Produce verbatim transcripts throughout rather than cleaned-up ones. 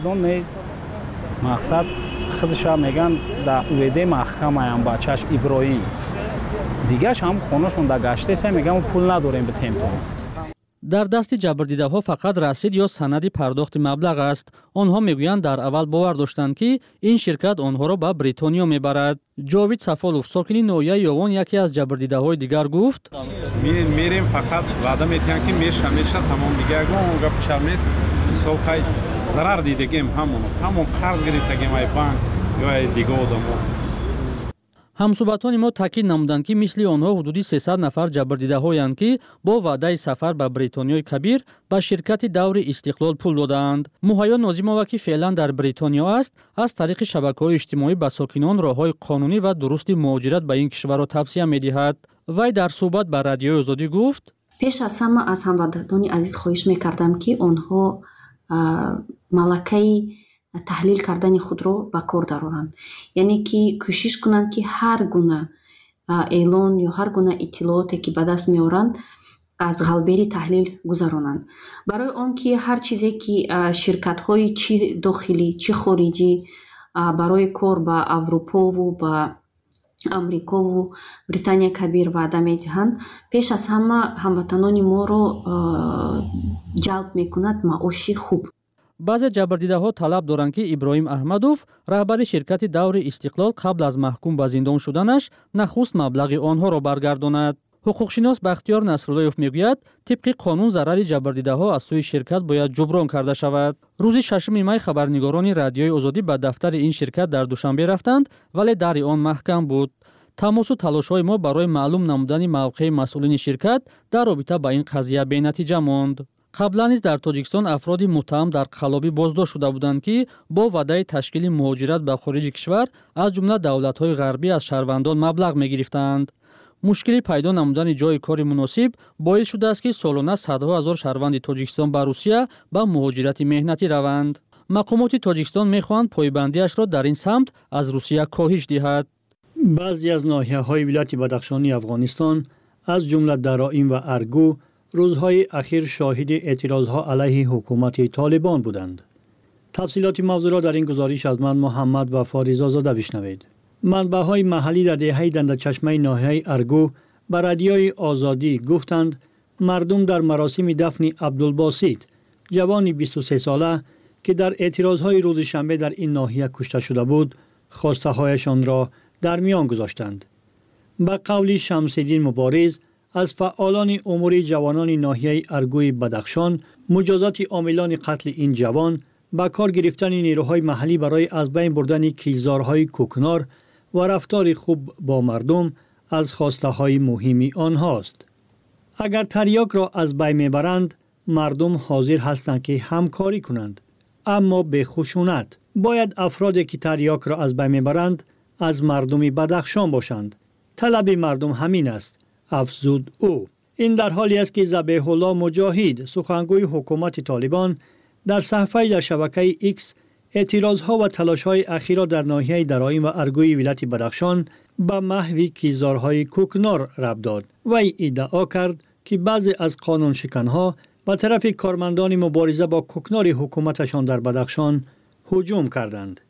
دون مقصد خودش میگن در اویده محکمه هم بچهش ابراهیم دیگهش هم خونهشون در گشته سه میگن پول نداریم به تیمتون. در دست جبردیده‌ها فقط رسید یا سند پرداخت مبلغ است. آنها میگویند در اول باور داشتند که این شرکت آنها را به بریتانیا میبرد. جاوید صفالوف ساکن ناحیه یاوان یکی از جبردیده‌های دیگر گفت میریم فقط وعده میتیم که میشه میشه تمام دیگه اونجا پیشرمیز سوخای ضرر دیدگیم همون همون قرض گرفتگیم ای بانک یا دیگه آدمو. همصحبتان ما تاکید نمودند که مثل آنها حدودی سیصد نفر جبردیده‌هایند که با وعده سفر به بریتانیای کبیر به شرکت دور استقلال پول دادند. مهیا نازیمова که فعلا در بریتانیا است، از طریق شبکه‌های اجتماعی به ساکنان راه‌های قانونی و درست مهاجرت به این کشور را توصیه می‌دهد. وی در صحبت با رادیوی آزادی گفت: پیش از همه از هموطنان عزیز خواهش می‌کردم که آنها ملکه تحلیل کردن خود رو به کار دارند، یعنی که کوشش کنند که هر گونه اعلان یا هر گونه اطلاعاتی که به دست میارند از غلبری تحلیل گذرانند، برای آن که هر چیزی که شرکت های چی داخلی چی خارجی برای کار به اروپا و به امریکا و بریتانیا کبیر وعده میدهند، پیش از همه هموطنان ما رو جلب میکند معاشی خوب. بعضی جبردیده‌ها طلب دارند که ابراهیم احمدوف رهبر شرکت دور استقلال قبل از محکوم به زندان شدنش نخست مبلغ آنها را برگرداند. حقوقشناس بختیار نصراللهیف میگوید طبق قانون ضرر جبردیده‌ها از سوی شرکت باید جبران کرده شود. روز ششم می خبرنگاران رادیوی آزادی به دفتر این شرکت در دوشنبه رفتند ولی در آن محکم بود. تماس و تلاش‌های ما برای معلوم نمودن موقع مسئولین شرکت در رابطه با این قضیه بی‌نتیجه ماند. قبلا نیز در تاجیکستان افرادی متهم در قلابی بازداشت شده بودند که با وعده تشکیل مهاجرت به خارج کشور از جمله دولت‌های غربی از شهروندان مبلغ می‌گرفتند. مشکلی پیدا نمودن جای کار مناسب باعث شده است که سالانه صدها هزار شهروند تاجیکستان به روسیه به مهاجرت مهنتی روند. مقامات تاجیکستان می‌خواهند پایبندیش را در این سمت از روسیه کاهش دهد. بعضی از ناحیه‌های ولایت بدخشانی افغانستان از جمله درایم و ارگو روزهای اخیر شاهد اعتراضها علیه حکومت طالبان بودند. تفصیلات موضوع را در این گزارش از من محمد وفا رضازاده بشنوید. منبع‌های محلی در دهه دندانچشمه ناحیه ارگو به رادیوی آزادی گفتند مردم در مراسم دفن عبدالباسط جوانی بیست و سه ساله که در اعتراضهای روز شنبه در این ناحیه کشته شده بود خواسته هایشان را در میان گذاشتند. به قول شمس‌الدین مبارز از فعالان امور جوانان ناحیه ارگوی بدخشان، مجازات عاملان قتل این جوان با کار گرفتن نیروهای محلی برای از بین بردن کیزارهای کوکنار و رفتار خوب با مردم از خواسته های مهمی آنهاست. اگر تریاک را از بین میبرند، مردم حاضر هستند که همکاری کنند، اما به خشونت. باید افرادی که تریاک را از بین میبرند از مردم بدخشان باشند. طلب مردم همین است، افزود او. این در حالی است که ذبیح الله مجاهد سخنگوی حکومت طالبان در صفحه در شبکه ایکس اعتراضها و تلاش‌های اخیر در ناحیه درایم و ارگوی ولایت بدخشان به محو کیزارهای کوکنار ربط داد و ادعا کرد که بعضی از قانون شکنها به طرف کارمندان مبارزه با کوکنار حکومتشان در بدخشان هجوم کردند.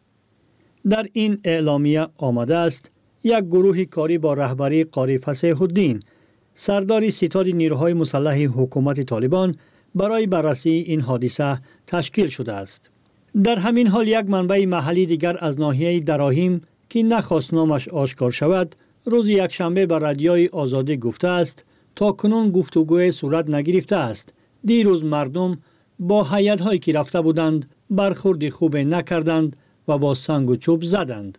در این اعلامیه آمده است یک گروه کاری با رهبری قاری فصیح الدین سردار ستاد نیروهای مسلح حکومت طالبان برای بررسی این حادثه تشکیل شده است. در همین حال یک منبع محلی دیگر از ناحیه دراهم که نخواست نامش آشکار شود روز یکشنبه به رادیوی آزادی گفته است تا کنون گفتگوی صورت نگرفته است. دیروز مردم با هیئت‌هایی که رفته بودند برخورد خوب نکردند و با سنگ و چوب زدند.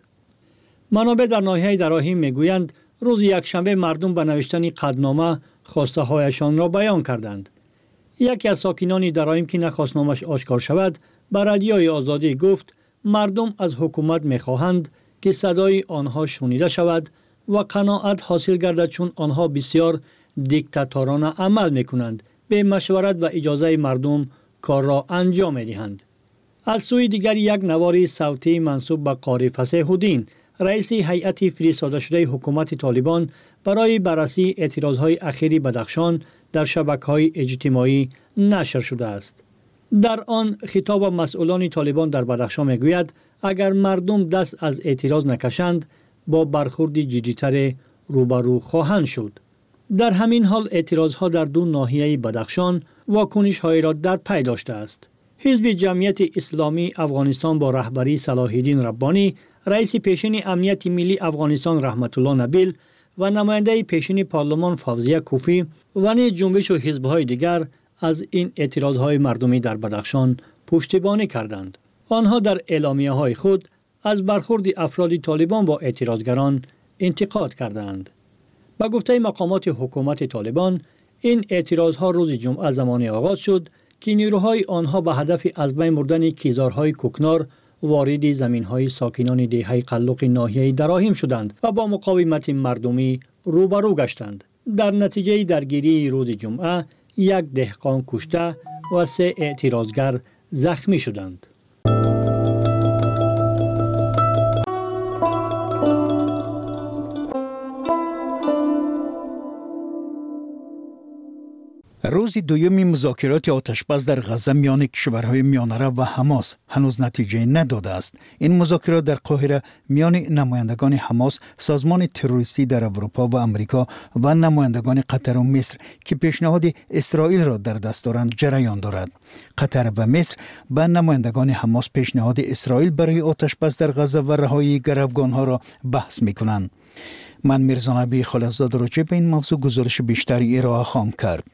منابع در ناحیه دراهم میگویند روز یکشنبه مردم به نوشتن قدنامه خواسته هایشان را بیان کردند. یکی از ساکنان دراهم که نخواست نامش آشکار شود به رادیوی آزادی گفت مردم از حکومت میخواهند که صدای آنها شنیده شود و قناعت حاصل گردد چون آنها بسیار دیکتاتورانه عمل میکنند، به مشورت و اجازه مردم کار را انجام میدهند. از سوی دیگر یک نوار صوتی منسوب به قاری فصیح الدین رئیس هیئت فرستاده شده حکومت طالبان برای بررسی اعتراضهای اخیری بدخشان در شبکه‌های اجتماعی نشر شده است. در آن خطاب مسئولان طالبان در بدخشان میگوید اگر مردم دست از اعتراض نکشند با برخورد جدی‌تر روبرو خواهند شد. در همین حال اعتراضها در دو ناحیه بدخشان واکنش‌هایی را در پی داشته است. حزب جمعیت اسلامی افغانستان با رهبری صلاح الدین ربانی، رئیس پیشین امنیت ملی افغانستان رحمت الله نبیل و نماینده پیشین پارلمان فوزیه کوفی و نیز جنبش و حزب‌های دیگر از این اعتراضهای مردمی در بدخشان پشتیبانی کردند. آنها در اعلامیه‌های خود از برخورد افراد طالبان با اعتراضگران انتقاد کردند. با گفته مقامات حکومت طالبان، این اعتراضها روز جمعه زمانی آغاز شد که نیروهای آنها به هدف از بین بردن کیزارهای کوکنار وارد زمینهای ساکنان دهه قلق ناحیه دراهم شدند و با مقاومت مردمی روبرو گشتند. در نتیجه درگیری روز جمعه یک دهقان کشته و سه اعتراضگر زخمی شدند. روز دوم مذاکرات آتشبس در غزه میان کشورهای میانه و حماس هنوز نتیجه نداده است. این مذاکرات در قاهره میان نمایندگان حماس، سازمان تروریستی در اروپا و امریکا و نمایندگان قطر و مصر که پیشنهاد اسرائیل را در دست دارند جریان دارد. قطر و مصر به نمایندگان حماس پیشنهاد اسرائیل برای آتشبس در غزه و رهایی گروگانها را بحث میکنند. من میرزا نبی خالصزاده راجع به این موضوع گزارش بیشتری ارائه خواهم کرد.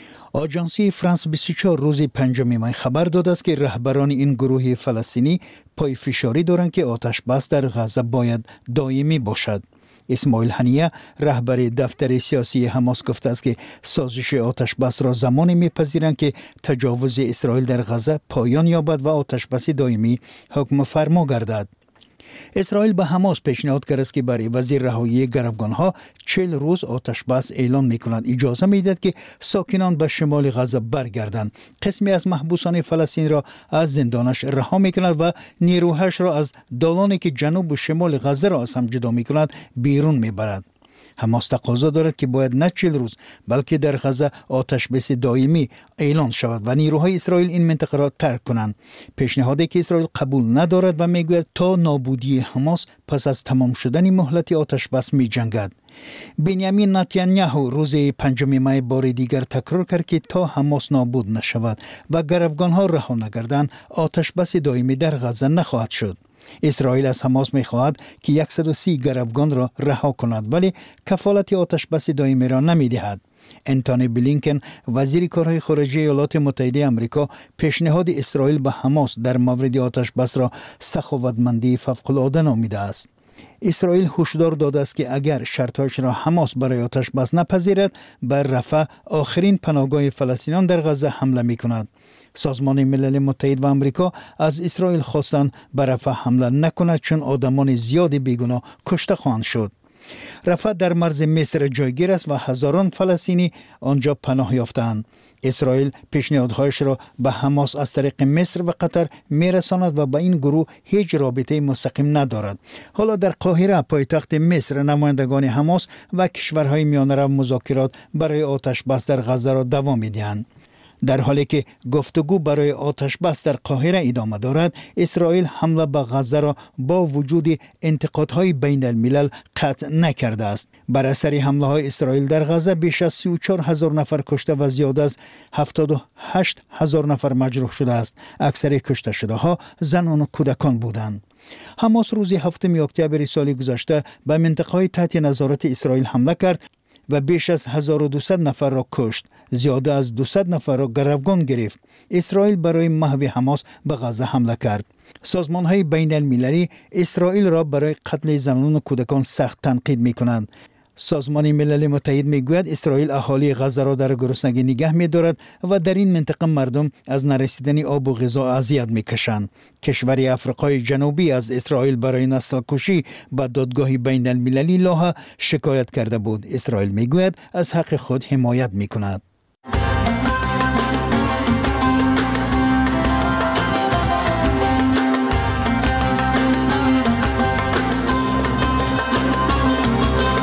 آژانسی فرانس بیست و چهار روز پنجم می خبر داده است که رهبران این گروه فلسطینی پای فشاری دارند که آتش بس در غزه باید دائمی باشد. اسماعیل هنیه رهبر دفتر سیاسی حماس گفته است که سازش آتش بس را زمانی میپذیرند که تجاوز اسرائیل در غزه پایان یابد و آتش بس دائمی حکم فرما گردد. اسرائیل به حماس پیشنهاد کرده است که برای وزیر رهایی گروگانها چهل روز آتش بس اعلان می‌کند. اجازه می‌دهد که ساکنان به شمال غزه برگردند. قسمی از محبوسان فلسطین را از زندانش رها می‌کند و نیروهاش را از دالانی که جنوب و شمال غزه را از هم جدا می‌کند بیرون می‌برد. حماس تقاضا دارد که باید نه چهل روز بلکه در غزه آتش بس دائمی اعلان شود و نیروهای اسرائیل این منطقه را ترک کنند. پیشنهادی که اسرائیل قبول ندارد و میگوید تا نابودی حماس پس از تمام شدن مهلت آتش بس می جنگد. بنیامین نتانیاهو روز پنجم می بار دیگر تکرار کرد که تا حماس نابود نشود و گروگانها رها نگردند آتش بس دائمی در غزه نخواهد شد. اسرائیل از حماس می‌خواهد که صد و سی گروگان را رها کند ولی کفالت آتش بس دائمی را نمی‌دهد. انتونی بلینکن وزیر کارهای خارجه ایالات متحده آمریکا پیشنهاد اسرائیل به حماس در مورد آتش بس را سخاوتمندی فوق‌العاده نامیده است. اسرائیل هشدار داده است که اگر شرطش را حماس برای آتش بس نپذیرد بر رفح آخرین پناهگاه فلسطینیان در غزه حمله می‌کند. سازمان ملل متحد و آمریکا از اسرائیل خواستند بر رفح حمله نکند چون آدمان زیادی بیگناه کشته خواهند شد. رفح در مرز مصر جایگیر است و هزاران فلسطینی آنجا پناه یافتند. اسرائیل پیشنهادهایش را به حماس از طریق مصر و قطر میرساند و با این گروه هیچ رابطه مستقیم ندارد. حالا در قاهره پایتخت مصر نمایندگان حماس و کشورهای میانه مذاکرات برای آتش بس در غزه را دوام میدهند. در حالی که گفتگو برای آتش بس در قاهره ادامه دارد، اسرائیل حمله به غزه را با وجود انتقادهای بین الملل قطع نکرده است. بر اثر حمله های اسرائیل در غزه بیش از سی و چهار هزار نفر کشته و زیاد از هفتاد و هشت هزار نفر مجروح شده است. اکثر کشته شده ها زنان و کودکان بودند. حماس روز هفتم اکتبر سال گذشته به منطقه‌های تحت نظارت اسرائیل حمله کرد و بیش از هزار و دویست نفر را کشت. زیاده از دویست نفر را گروگان گرفت. اسرائیل برای محو حماس به غزه حمله کرد. سازمان‌های بین المللی اسرائیل را برای قتل زنان و کودکان سخت تنقید می‌کنند. سازمان ملل متحد میگوید اسرائیل اهالی غزه را در گرسنگی نگه می‌دارد و در این منطقه مردم از نرسیدن آب و غذا اذیت می‌کشند. کشور آفریقای جنوبی از اسرائیل برای نسل کشی به دادگاه بین المللی لاها شکایت کرده بود. اسرائیل میگوید از حق خود حمایت می‌کند.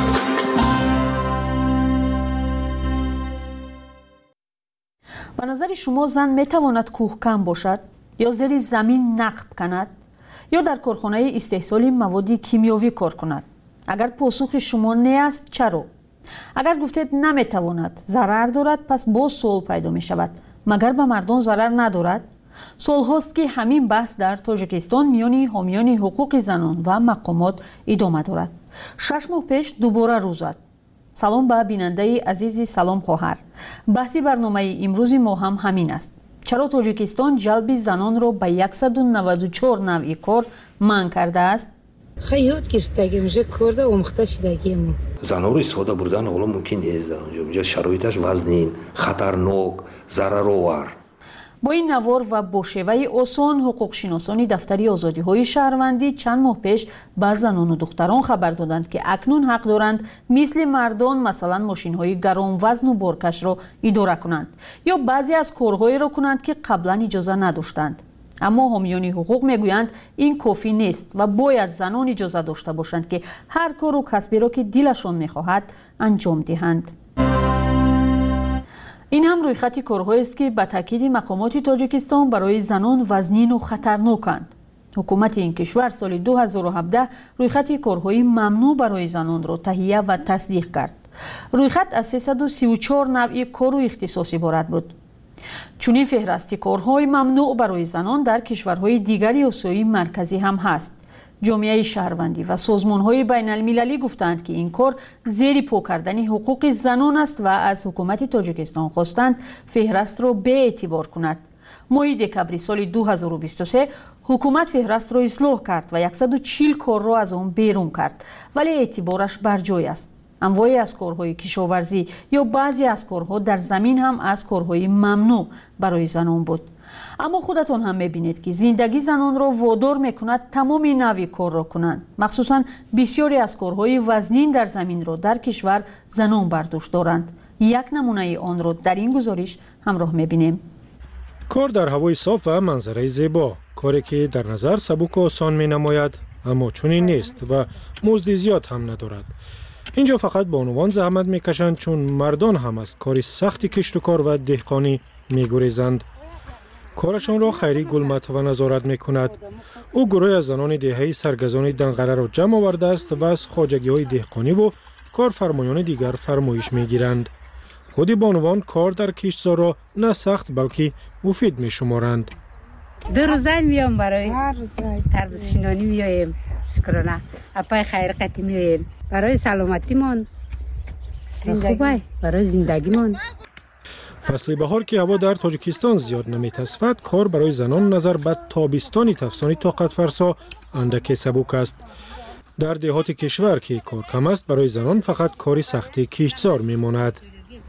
به نظر شما زن میتواند کوهکن باشد یا زیر زمین نقب کند یا در کارخانه استحصال مواد کیمیایی کار کند؟ اگر پاسخ شما نه است چرا؟ اگر گفتید نمیتواند، ضرر دارد، پس باز سوال پیدا می شود مگر به مردم ضرر ندارد؟ سال هاست که همین بحث در تاجیکستان میان حامیان حقوق زنان و مقامات ادامه دارد. شش ماه پیش دوباره روز زد. سلام به بیننده عزیزی، سلام خواهر. بحث برنامه امروز ما هم همین است. چرا تاجیکستان جلب زنان را به صد و نود و چهار نوع کار منع کرده است؟ خیلی یاد گرفتگی میشه کرده اومخته شدگی ما. زنها رو استفاده بردن حالا ممکن نیست در اونجا. اونجا شرایطش وزنین، خطرناک، ضررآور. با این نوار و با شیوه آسان حقوق شناسانی دفتری آزادی های شهروندی چند ماه پیش به زنان و دختران خبر دادند که اکنون حق دارند مثل مردان مثلا ماشین های گران وزن و بارکش را اداره کنند یا بعضی از کارهایی را کنند که قبلا اجازه نداشتند. اما حامیان حقوق میگویند این کافی نیست و باید زنان اجازه داشته باشند که هر کار و کسبی را که دلشان میخواهد انجام دهند. این هم رویخط کارهایی است که به تاکید مقامات تاجیکستان برای زنان وزنین و خطرناکند. حکومت این کشور سال دو هزار و هفده رویخط کارهای ممنوع برای زنان را تهیه و تصدیق کرد. رویخط از سیصد و سی و چهار نوع کار و اختصاص عبارت بود. چنین فهرست کارهای ممنوع برای زنان در کشورهای دیگری آسیای مرکزی هم هست. جامعه شهروندی و سازمان‌های بین المللی گفتند که این کار زیر پا کردن حقوق زنان است و از حکومت تاجیکستان خواستند فهرست را به اعتبار کند. ماه دکامبر سال دو هزار و بیست و سه حکومت فهرست را اصلاح کرد و صد و چهل کار را از آن بیرون کرد، ولی اعتبارش بر جای است. انواعی از کارهای کشاورزی یا بعضی از کارها در زمین هم از کارهای ممنوع برای زنان بود. اما خودتان هم میبینید که زندگی زنان را وادار میکند تمام نوع کار را کنند. مخصوصا بسیاری از کارهای وزنین در زمین را در کشور زنان برداشت دارند. یک نمونه آن را در این گزارش همراه میبینیم. کار در هوای صاف و منظره زیبا، کاری که در نظر سبک و آسان می نماید اما چنین نیست و مزد زیاد هم ندارد. اینجا فقط به عنوان زحمت میکشند چون مردان هم از کار سخت کشت و کار و دهقانی میگریزند. کارشان را خیری گلمت و نظارت می کند. او گروه از زنان دهه‌ای سرگزان دنقره را جمع آورده است و از خواجگی های دهقانی و کارفرمایان دیگر فرمایش می گیرند. خود بانوان کار در کشتزار را نه سخت بلکه مفید می شمارند. دو روزه میام برای تربیت شینانی میایم. شکرانه. اپای خیر قتی میایم. برای سلامتی من خوبه، برای زندگی من. فصل بهار که هوا در تاجیکستان زیاد نمی‌تصفد، کار برای زنان نظر به تابستانی تفسانی طاقت فرسا اندکی سبک است. در دهات کشور که کار کم است، برای زنان فقط کاری سختی کشتزار میماند.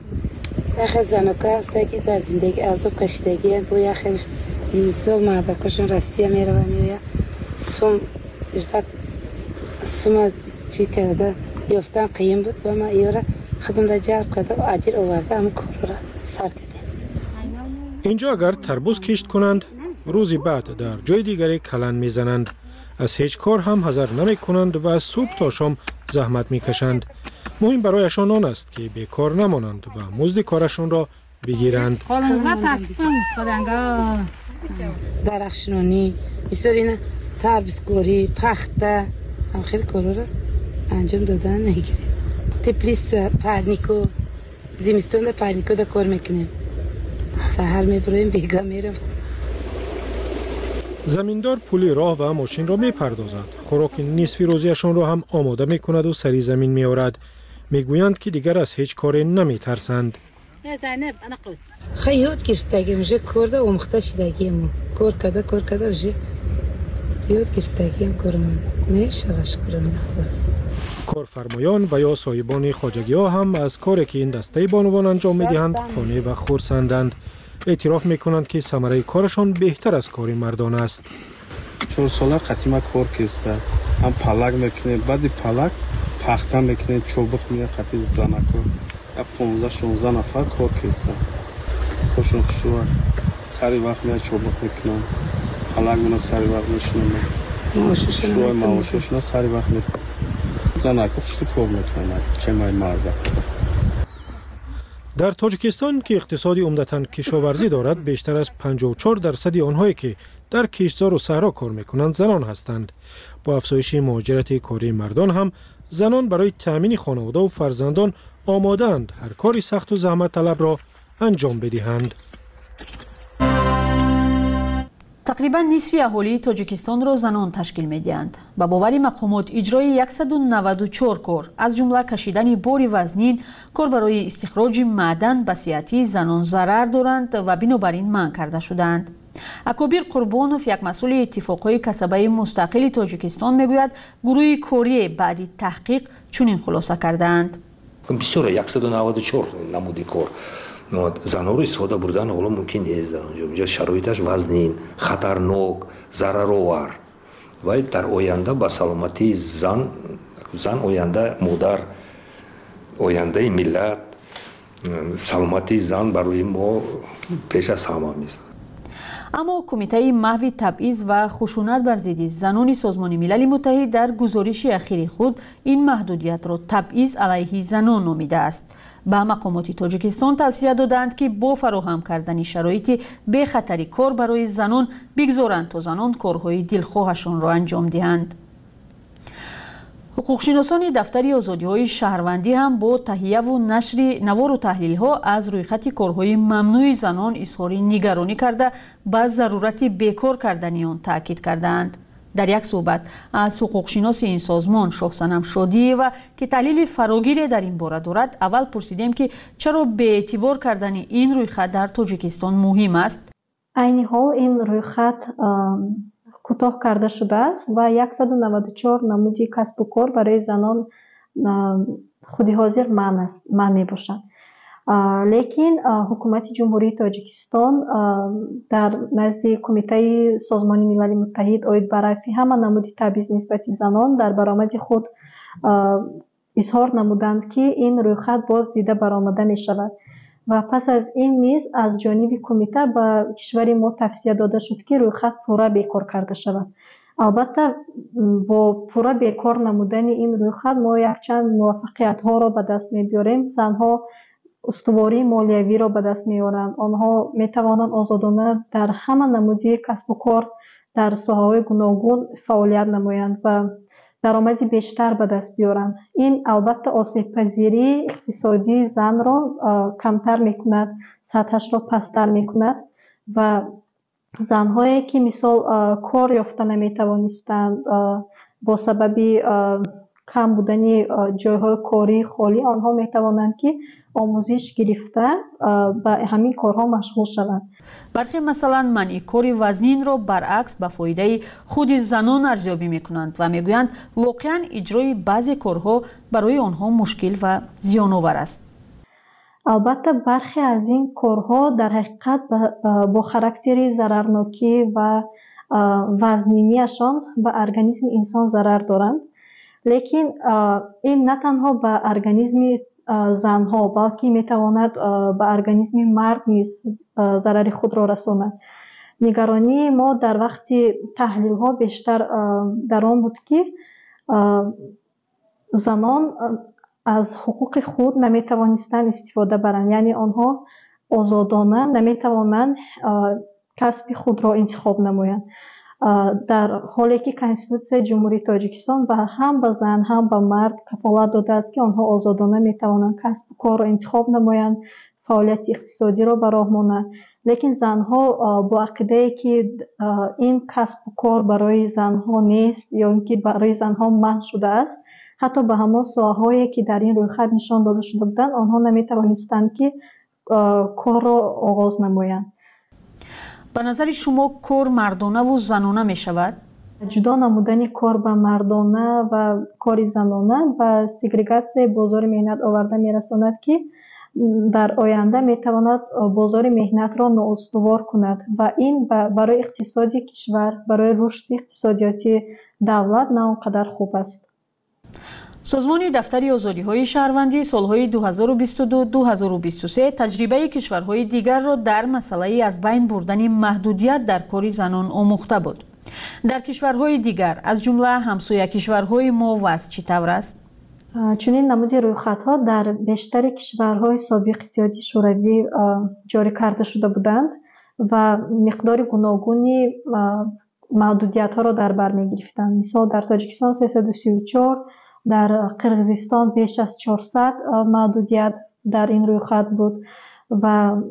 یخ زنکا است که در زندگی عذاب کشیدگی با یخش مثال مردکشون رسیه میره و میوه سوم اجداد سوم چی کرده یافتن قیم بود با ما ایوره خودم در جلب کرده و عدیر آورده هم کار را سر کردیم. اینجا اگر تربوز کشت کنند روزی بعد در جای دیگری کلن میزنند. از هیچ کار هم حذر نمی کنند و از صبح تا شام زحمت میکشند. مهم برایشان آن است که بیکار نمانند و مزد کارشان را بگیرند. درخشنانی بسیاری تربیزکاری پخته هم خیلی کارا را انجام دادن میگیریم. تپلیس پرنیکو زمستون در پرنیکو در کار میکنیم. سحر میبریم بیگا میرم. زمیندار پول راه و ماشین را میپردازد. خوراک نصفی روزیشان را هم آماده میکند و سری زمین میآورد. میگویند که دیگر از هیچ کاری نمیترسند. خیلی یاد گرفتگی میشه کرده اومخته شدگی ما. کار کرده کار کرده بشه یاد گرفتگی هم کارم میشه شکرانه. کارفرمایان و یا صاحبان خواجگی ها هم از کاری که این دسته بانوان انجام میدهند خانه و خرسندند. اعتراف میکنند که ثمره کارشان بهتر از کاری مردان است. چهار ساله قدیما کار کسته هم پلک میکنه بعد پلک پخته میکنه چوبک میاد قطعی زنکو پانزده شانزده نفر کار کسته خوشون خوشون سری وقت میاد چوبک میکنن پلک منو سری وقت میشنن شوی معاششون سری وقت میکنن زنکو خوشو کار میکنن چه مای مرده. در تاجیکستان که اقتصادی عمدتاً کشاورزی دارد، بیشتر از پنجاه و چهار درصد آنهایی که در کشتزار و صحرا کار میکنند زنان هستند. با افزایش مهاجرت کاری مردان هم زنان برای تأمین خانواده و فرزندان آماده‌اند هر کاری سخت و زحمت طلب را انجام بدهند. تقریبا نصف اهالی تاجیکستان را زنان تشکیل می‌دهند. با باور مقامات اجرای صد و نود و چهار کار از جمله کشیدن بار وزنین، کار برای استخراج معدن به صحت زنان ضرر دارند و بنابراین منع کرده شدند. اکابر قربانوف، یک مسئول اتفاقهای کسبه مستقل تاجیکستان، میگوید گروه کاری بعد تحقیق چنین خلاصه کردند. بسیار صد و نود و چهار نمودی کار زنها رو استفاده بردن حالا ممکن نیست در اونجا. اینجا شرایطش وزنین، خطرناک، ضررآور و در آینده با سلامتی زن زن آینده مادر، آینده ملت، سلامتی زن برای ما پیش از همه است. اما کمیته محو تبعیض و خشونت بر ضد زنان سازمان ملل متحد در گزارش اخیر خود این محدودیت را تبعیض علیه زنان نامیده است. به مقامات تاجیکستان توصیه دادند که با فراهم کردن شرایط بی خطری کار برای زنان بگذارند تا زنان کارهای دلخواهشان را انجام دهند. حقوقشناسان دفتر آزادی‌های شهروندی هم با تهیه و نشر نوار و تحلیل‌ها از رویخط کارهای ممنوع زنان اظهار نگرانی کرده به ضرورت بیکار کردن آن تاکید کردند. در یک صحبت از حقوقشناس این سازمان شاهصنم شادی و که تحلیل فراگیری در این باره دارد، اول پرسیدیم که چرا به اعتبار کردن این رویخط در تاجیکستان مهم است. عین حال این رویخط کوتاه کرده شده است و صد و نود و چهار نمودی کسب و کار برای زنان خودی حاضر منع است، منع میباشند. لیکن حکومت جمهوری تاجیکستان در نزد کمیته سازمان ملل متحد اوید برای همه نمودی تبعیض نسبت زنان در برآمد خود اظهار نمودند که این رویخط باز دیده برآمده می شود و پس از این نیز از جانب کمیته به کشور ما توصیه داده شد که رویخط پورا بیکار کرده شود. البته با پورا بیکار نمودن این رویخط ما یک چند موفقیت ها را به دست می بیاریم. زنها استواری مالیوی را به دست می‌آورند. آنها می‌توانند آزادانه در همه نمودی کسب و کار در ساحه‌های گوناگون فعالیت نمایند و درآمدی بیشتر به دست بیارند. این البته آسیب پذیری اقتصادی زن را کمتر می‌کند، سطحش را پستر می‌کند و زن‌هایی که مثال کار یافته نمی‌توانستند با سبب کم بودن جای‌های کاری خالی، آنها می‌توانند که آموزش گرفته به همین کارها مشغول شوند. برخی مثلا منع کار وزنین را برعکس به فایده خود زنان ارزیابی میکنند و میگویند واقعا اجرای بعضی کارها برای آنها مشکل و زیان آور است. البته برخی از این کارها در حقیقت با خاراکتر ضررناکی و وزنینیشان به ارگانیسم انسان ضرر دارند. لیکن این نه تنها به ارگانیسم زنها بلکه میتواند به ارگانیسم مرد نیز ضرر خود را رساند. نگرانی ما در وقت تحلیل ها بیشتر در آن بود که زنان از حقوق خود نمیتوانستند استفاده برند، یعنی آنها آزادانه نمیتوانند کسب خود را انتخاب نمایند، در حالی که کنستیتوسیون جمهوری تاجیکستان و هم به زن هم به مرد کفالت داده است که آنها آزادانه میتوانند کسب و کار را انتخاب نمایند، فعالیت اقتصادی را به راه مانند. لیکن زنها با عقیده که این کسب و کار برای زنها نیست یا اینکه برای زنها منع شده است، حتی به همان ساحه‌هایی که در این رویخط نشان داده شده بودند آنها نمیتوانستند که کار را آغاز نمایند. به نظر شما کار مردانه و زنانه می شود؟ جدا نمودن کار به مردانه و کار زنانه و سگریگاسیون بازار مهنت آورده می رساند که در آینده می تواند بازار مهنت را نااستوار کند و این برای اقتصاد کشور، برای رشد اقتصادیاتی دولت نه آنقدر خوب است. سازمان دفتر آزادی‌های شهروندی سالهای دو هزار و بیست و دو تا دو هزار و بیست و سه تجربه کشورهای دیگر را در مسئله از بین بردن محدودیت در کار زنان آموخته بود. در کشورهای دیگر از جمله همسایه کشورهای ما وضع چطور است؟ чунин намуди рӯйхатҳо дар бештари кишварҳои собиқи иттиҳоди шӯравӣ ҷорӣ карда шуда буданд ва миқдори гуногуни маҳдудиятҳоро дар бар мегирифтанд. Мисол дар Тоҷикистон сесаду сию чор, дар Қирғизистон беш аз чорсад маҳдудият дар ин рӯйхат буд ва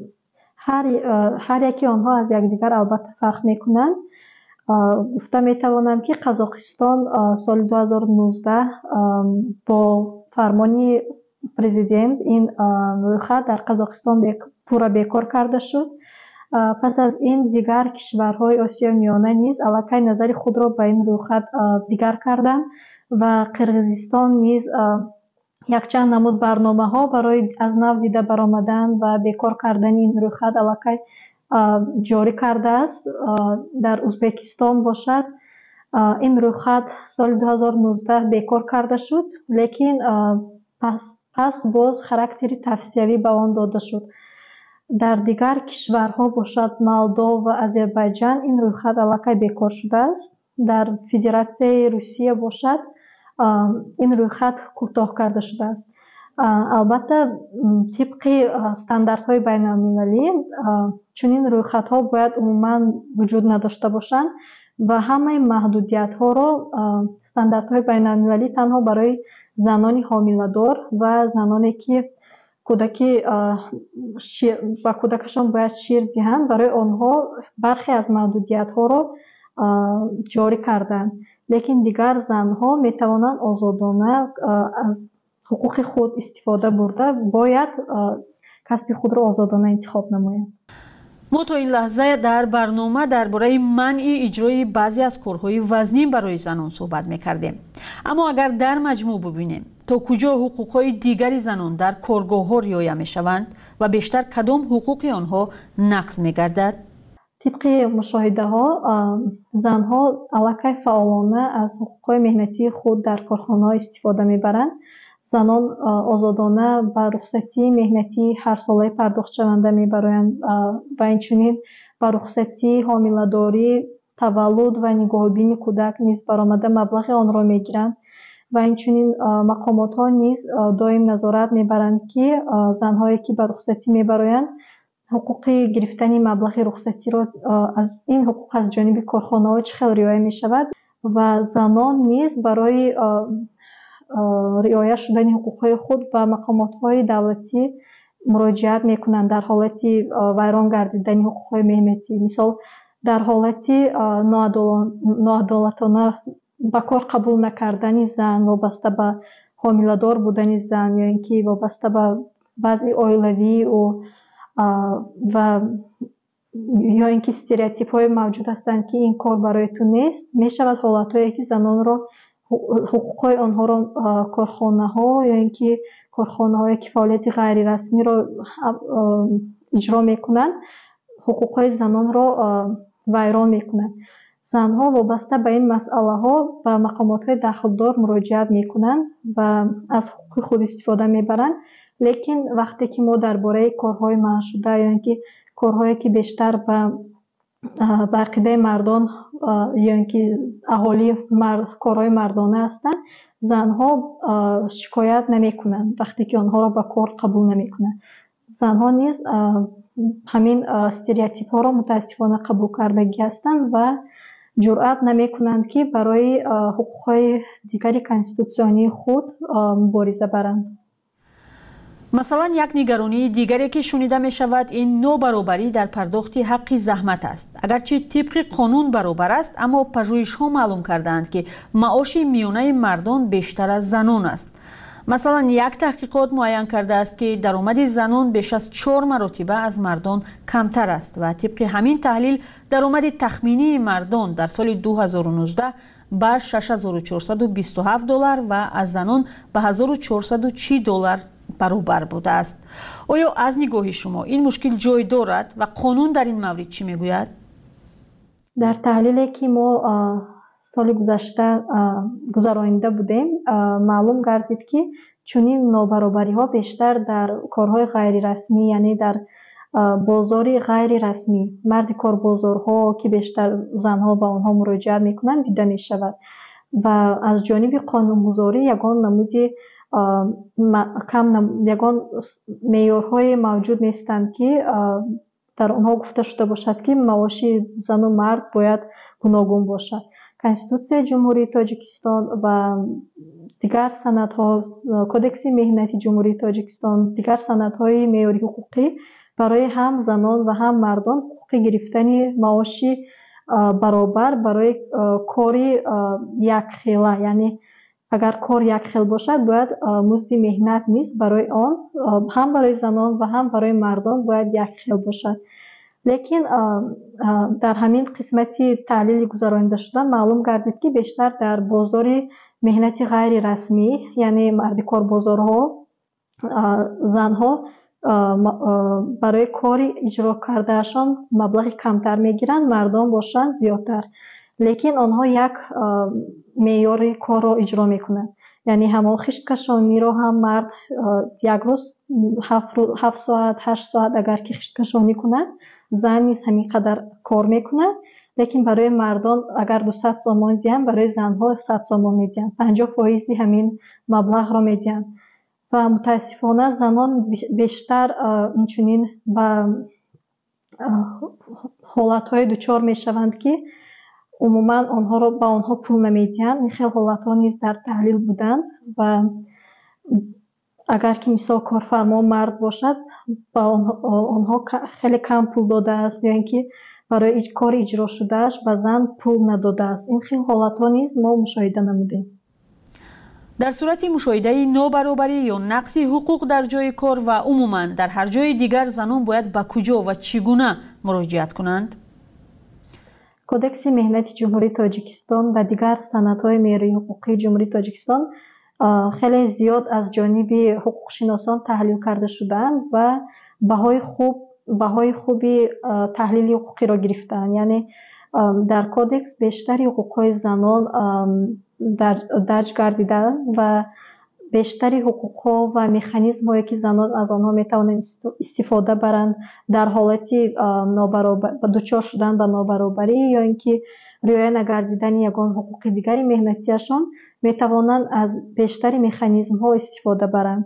ҳар яки онҳо аз якдигар албатта фарқ мекунанд. гуфта метавонам ки Қазоқистон соли ду ҳазору нуздаҳ бо фармони президент ин рӯйхат дар Қазоқистон пурра бекор карда шуд. пас аз ин дигар кишварҳои Осиёи Миёна низ аллакай назари худро ба ин рӯйхат дигар карданд ва Қирғизистон низ якчанд намуд барномаҳо барои аз нав дида баромадан ва бекор кардани ин рӯйхат аллакай ҷорӣ кардааст. дар Узбекистон бошад ин рӯйхат соли ду ҳазору нуздаҳ бекор карда шуд, лекин пас, пас боз характери тавсиявӣ ба он дода шуд. дар дигар кишварҳо бошад Молдов ва Озарбойҷан ин рӯйхат аллакай бекор шудааст. дар Федератсияи Русия бошад ин рӯйхат кӯтоҳ карда шудааст. албатта тибқи стандартҳои байналмилалӣ чунин рӯйхатҳо бояд умуман вуҷуд надошта бошанд ва ҳамаи маҳдудиятҳоро стандартҳои байналмилалӣ танҳо барои занони ҳомиладор ва заноне ки кӯдаки ба кӯдакашон бояд шир диҳанд, барои онҳо бархе аз маҳдудиятҳоро ҷорӣ карданд. лекин дигар занҳо метавонанд озодона аз ҳуқуқи худ истифода бурда бояд касби худро озодона интихоб намоянд. мо то ин лаҳза дар барнома дар бораи манъи иҷрои баъзе аз корҳои вазнин барои занон суҳбат мекардем. аммо агар дар маҷмӯъ бубинем, то куҷо ҳуқуқҳои дигари занон дар коргоҳҳо риоя мешаванд ва бештар кадом ҳуқуқи онҳо нақз мегардад? тибқи мушоҳидаҳо занҳо аллакай фаъолона аз ҳуқуқҳои меҳнатии худ дар корхонаҳо истифода мебаранд. занон озодона ба рухсатии меҳнатии ҳарсолаи пардохтшаванда мебароянд ва инчунин ба рухсатии ҳомиладорӣ, таваллуд ва нигоҳубини кӯдак низ баромада маблағи онро мегиранд ва инчунин мақомотҳо низ доим назорат мебаранд ки занҳое ки ба рухсатӣ мебароянд ҳуқуқи гирифтани маблағи рухсатиро аз ин ҳуқуқ аз ҷониби корхонаҳо чӣ хел риоя мешавад ва занон низ барои риоя шудани ҳуқуқҳои худ ба мақомотҳои давлатӣ муроҷиат мекунанд дар ҳолати вайрон гардидани ҳуқуқҳои меҳнатӣ. мисол дар ҳолати ноадолатона ба кор қабул накардани зан вобаста ба ҳомиладор будани зан ё ин ки вобаста ба вазъи оилавии ӯ ва ё ин ки стереотипҳое мавҷуд ҳастанд ки ин кор барои ту нест, мешавад ҳолатҳое ки занонро ҳуқуқҳои онҳоро корхонаҳо ё ин ки корхонаҳое ки фаъолияти ғайрирасмиро иҷро мекунанд, ҳуқуқҳои занонро вайрон мекунанд. занҳо вобаста ба ин масъалаҳо ба мақомотҳои дахлдор муроҷиат мекунанд ва аз ҳуқуқи худ истифода мебаранд. лекин вақте ки мо дар бораи корҳои манъшуда ё ин ки корҳое ки бештар ба ба ақидаи мардон ё ин ки аҳолии корҳои мардона ҳастанд, занҳо шикоят намекунанд вақте ки онҳоро ба кор қабул намекунанд. занҳо низ ҳамин стереотипҳоро мутаассифона қабул кардагӣ ҳастанд ва ҷуръат намекунанд ки барои ҳуқуқҳои дигари конститутсионии худ мубориза баранд. масалан, як нигаронии дигаре ки шунида мешавад ин нобаробарӣ дар пардохти ҳаққи заҳмат аст. агарчи тибқи қонун баробар аст, аммо пажӯҳишҳо маълум кардаанд ки маоши миёнаи мардон бештар аз занон аст. масалан, як таҳқиқот муайян кардааст ки даромади занон беш аз чор маротиба аз мардон камтар аст ва тибқи ҳамин таҳлил даромади тахминии мардон дар соли ду ҳазору нуздаҳ ба шаш ҳазору чорсаду бисту ҳафт доллар ва аз занон ба ҳазору чорсаду чил доллар баробар будааст. оё аз нигоҳи шумо ин мушкил ҷой дорад ва қонун дар ин маврид чӣ мегӯяд? дар таҳлиле ки мо соли гузашта гузаронида будем, маълум гардид ки чунин нобаробариҳо бештар дар корҳои ғайрирасмӣ, яъне дар бозори ғайрирасмӣ, марди корбозорҳо ки бештар занҳо ба онҳо муроҷиат мекунанд дида мешавад ва аз ҷониби қонунгузорӣ ягон намуди کم یگان معیارهای موجود نیستند که در آنها گفته شده باشد که معاشی زن و مرد باید گوناگون باشد. کنستیتوسیای جمهوری تاجیکستان و دیگر سندها، کدکس مهنتی جمهوری تاجیکستان، دیگر سندهای معیاری حقوقی برای هم زنان و هم مردان حقوق گرفتن معاشی برابر برای کاری یک خیله، یعنی اگر کار یک خیل باشد باید مزد مهنت نیست برای آن هم برای زنان و هم برای مردان باید یک خیل باشد. لیکن در همین قسمتی تحلیل گذرانده شده معلوم گردید که بیشتر در بازار مهنتی غیر رسمی، یعنی مردی کار بازارها، زنها برای کاری اجرا کردهشان مبلغ کمتر میگیرند، مردان باشند زیادتر، لیکن آنها یک معیار کار را اجرا میکنند. یعنی همون خشت کشانی را هم مرد یک روز هفت ساعت هشت ساعت اگر که خشت کشانی کنند، زن نیز همین قدر کار میکنند، لیکن برای مردان اگر دویست سوم دیدن، برای زنها صد سوم میدن، پنجاه فیصد همین مبلغ را میدن. و متاسفانه زنان بیشتر اینچنین با حالتهای دچار میشوند که عموما آنها را با آنها پول نمیدن. این خیلی حالتها نیز در تحلیل بودن و اگر که مثال کارفرما مرد باشد با آنها خیلی کم پول داده است، یا اینکه برای کار اجرا شدهش به زن پول نداده است. این خیلی حالتها نیز ما مشاهده نمودیم. در صورت مشاهده نابرابری یا نقص حقوق در جای کار و عموما در هر جای دیگر، زنان باید به کجا و چگونه مراجعت کنند؟ کدکس مهنتی جمهوری تاجیکستان و دیگر سندهای معیاری حقوقی جمهوری تاجیکستان خیلی زیاد از جانب حقوق شناسان تحلیل کرده شدند و بهای خوب بهای خوبی تحلیل حقوقی را گرفتند. یعنی در کدکس بیشتری حقوقهای زنان در درج گردیده و بیشتری حقوقها و مکانیزم هایی که زنان از آنها میتوانند استفاده برند در حالتی نابرابر دچار شدن به نابرابری یا اینکه رعایت نگردیدن یگان حقوق دیگری مهنتیشان میتوانند از بیشتری مکانیزم ها استفاده برند.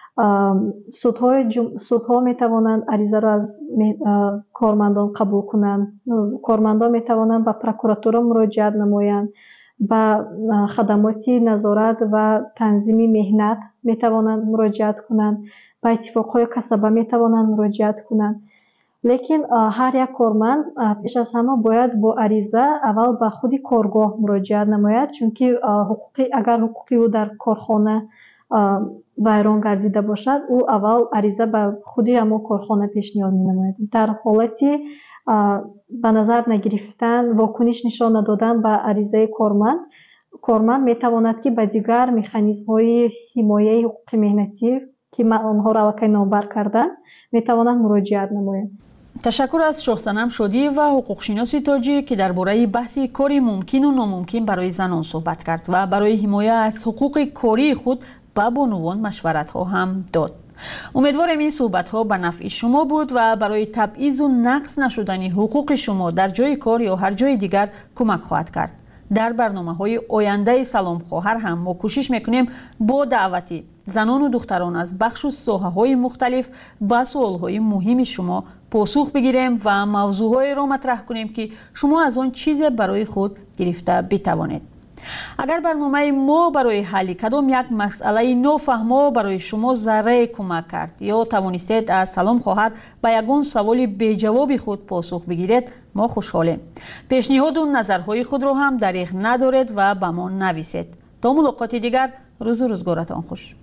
سودهای جم... سودها میتوانند عریضه را از کارمندان قبول کنند. کارمندان میتوانند به پروکراتور مراجعت نمایند. با خدمات نظارت و تنظیم مهنت میتوانند مراجعت کنند. با اتفاقهای کسبه میتوانند مراجعت کنند. لیکن هر یک کارمند پیش از همه باید با عریضه اول به خود کارگاه مراجعت نماید، چون که حقوقی اگر حقوقی او در کارخانه ویران گردیده باشد، او اول عریضه به خودی همون کارخانه پیشنهاد می نماید. در حالتی به نظر نگرفتن، واکنش نشان ندادن به عریضه کارمند، کارمند می تواند که به دیگر مکانیزم های حمایه حقوق مهنتی که آنها را الکی نامبر کردن می توانند مراجعت نمایند. تشکر از شاهصنم شادی و حقوق شناس تاجی که درباره بحث کاری ممکن و ناممکن برای زنان صحبت کرد و برای حمایت از حقوق کاری خود به بانوان مشورت ها هم داد. امیدوارم این صحبت ها به نفع شما بود و برای تبعیض و نقص نشدن حقوق شما در جای کار یا هر جای دیگر کمک خواهد کرد. در برنامه های آینده سلام خواهر هم ما کوشش میکنیم با دعوتی زنان و دختران از بخش و ساحه های مختلف به سوال های مهم شما پاسخ بگیریم و موضوع های را مطرح کنیم که شما از آن چیز برای خود گرفته بتوانید. اگر برنامه ما برای حل کدام یک مسئله نافهمه برای شما ذره کمک کرد یا توانستید از سلام خواهر به یگان سوال بی جواب خود پاسخ بگیرید، ما خوشحالیم. پیشنهاد و نظرهای خود را هم دریغ ندارید و به ما نویسید. تا ملاقات دیگر، روز و روزگارتان خوش.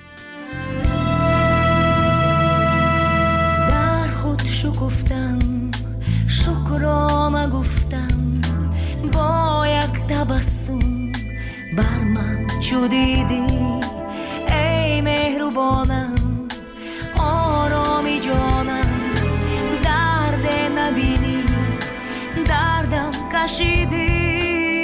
در خود شکفتم، شکرانه گفتم، با یک تبسم بر من چو دیدی ای مهربانم، آرامی جانم، درد نبینی دردم کشیدی،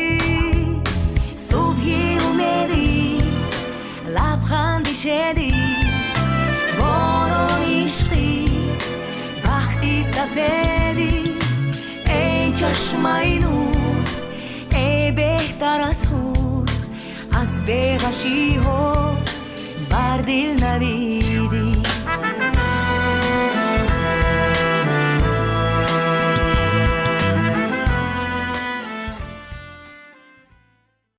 صبحی امیدی لبخندی شدی، باران عشقی بختی سفیدی، ای چشمای نور، ای بهتر از خود از بیغشی ها دل نوی